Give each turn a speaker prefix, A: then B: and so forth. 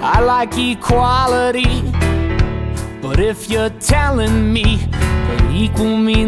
A: I like equality, but if you're telling me that equal means